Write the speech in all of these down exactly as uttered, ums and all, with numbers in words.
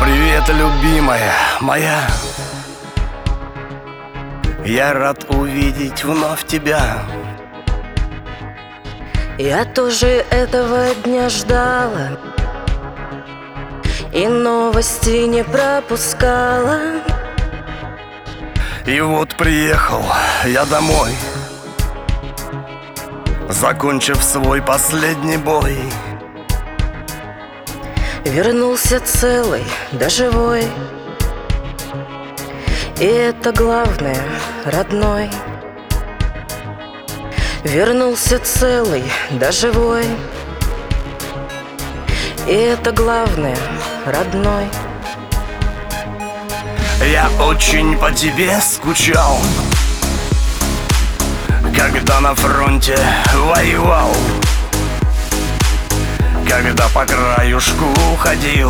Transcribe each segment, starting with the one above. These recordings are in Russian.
Привет, любимая моя. Я рад увидеть вновь тебя. Я тоже этого дня ждала и новости не пропускала. И вот приехал я домой, закончив свой последний бой. Вернулся целый да живой, и это главное, родной. Вернулся целый да живой, и это главное, родной. Я очень по тебе скучал, когда на фронте воевал, когда по краюшку ходил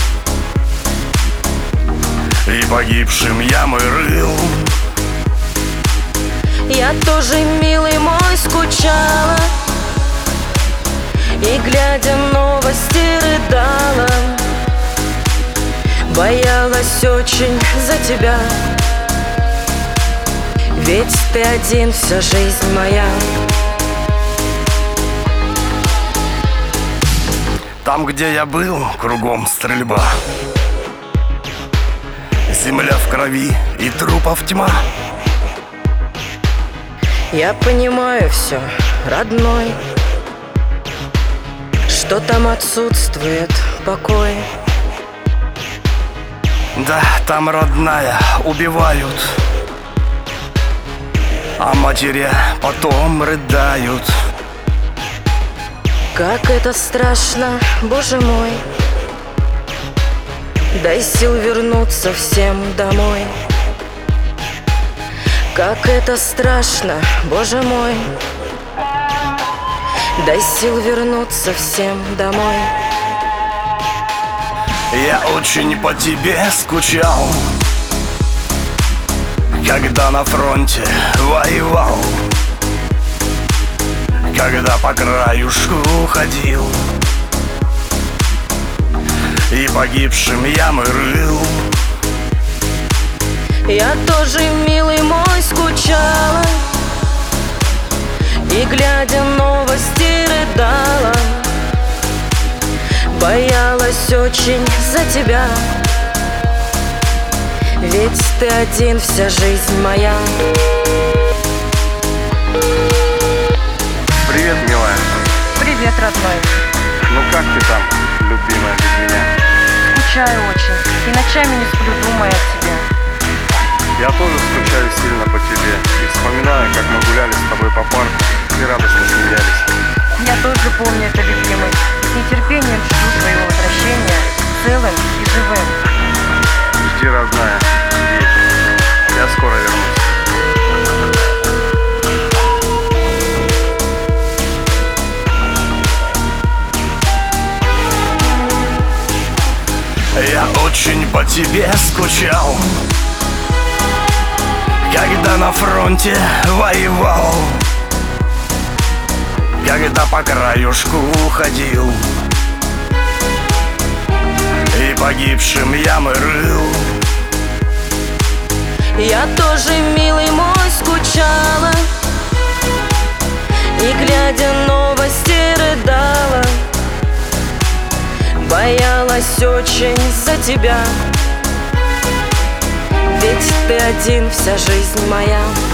и погибшим ямы рыл. Я тоже, милый мой, скучала и, глядя новости, рыдала. Боялась очень за тебя, ведь ты один, вся жизнь моя. Там, где я был, кругом стрельба, земля в крови и трупов тьма. Я понимаю все, родной, что там отсутствует покой. Да, там, родная, убивают, а матеря потом рыдают. Как это страшно, Боже мой, дай сил вернуться всем домой. Как это страшно, Боже мой, дай сил вернуться всем домой. Я очень по тебе скучал, когда на фронте воевал, когда по краюшку ходил и погибшим ямы рыл. Я тоже, милый мой, скучала и, глядя новости, рыдала. Боялась очень за тебя, ведь ты один, вся жизнь моя. Привет, милая. Привет, родной. Ну как ты там, любимая, без меня? Скучаю очень и ночами не сплю, думая о тебе. Я тоже скучаю сильно по тебе и вспоминаю, как мы гуляли с тобой по парку и радостно смеялись. Я тоже помню это, любимый. С нетерпением жду твоего возвращения целым и живым. Жди, родная, жди. Я скоро вернусь. Я очень по тебе скучал, когда на фронте воевал, когда по краюшку ходил и погибшим ямы рыл. Я тоже, милый мой, скучала и, глядя новости, рыдала. Боялась очень за тебя, ведь ты один, вся жизнь моя.